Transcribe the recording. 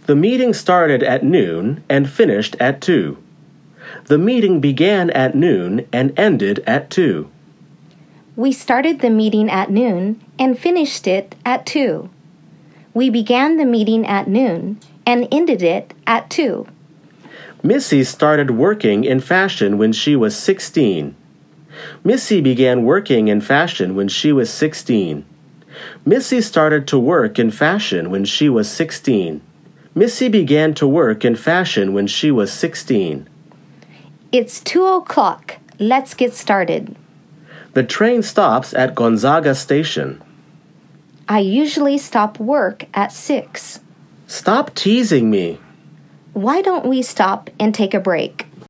The meeting started at noon and finished at 2. The meeting began at noon and ended at 2. We started the meeting at noon and finished it at 2. We began the meeting at noon and ended it at 2. Missy started working in fashion when she was 16. Missy began working in fashion when she was 16. Missy started to work in fashion when she was 16. Missy began to work in fashion when she was 16. It's 2:00. Let's get started. The train stops at Gonzaga Station. I usually stop work at 6. Stop teasing me. Why don't we stop and take a break?